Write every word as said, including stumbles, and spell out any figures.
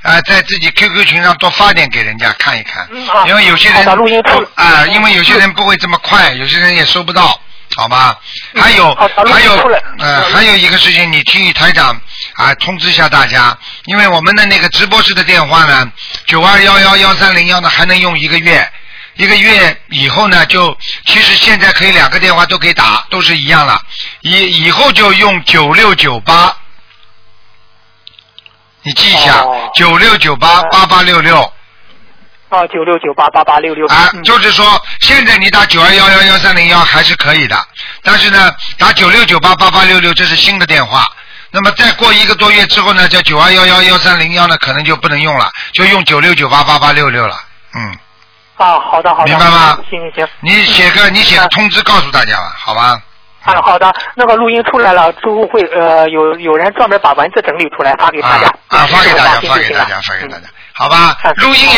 呃，在自己 Q Q 群上多发点给人家看一看， 嗯啊、 因为有些人录音出啊、呃，因为有些人不会这么快，有些人也收不到。好吧，还有、嗯、还有呃还有一个事情，你替台长啊通知一下大家，因为我们的那个直播室的电话呢，九二幺幺幺三零幺呢还能用一个月，一个月以后呢就其实现在可以两个电话都可以打，都是一样了，以以后就用九六九八，你记一下，九六九八八八六六。 哦，九六九八八八六六啊，就是说，现在你打九二幺幺幺三零幺还是可以的，但是呢，打九六九八八八六六这是新的电话。那么再过一个多月之后呢，叫九二幺幺幺三零幺呢，可能就不能用了，就用九六九八八八六六了。嗯。 啊，好的好的。 明白吗？ 行行行。 你写个、嗯、你写个通知告诉大家吧，好吧？ 啊，好的，那个录音出来了，之后会呃有有人专门把文字整理出来发给大家。 啊，啊发给大家，发给大家，发给大家，好吧？录音。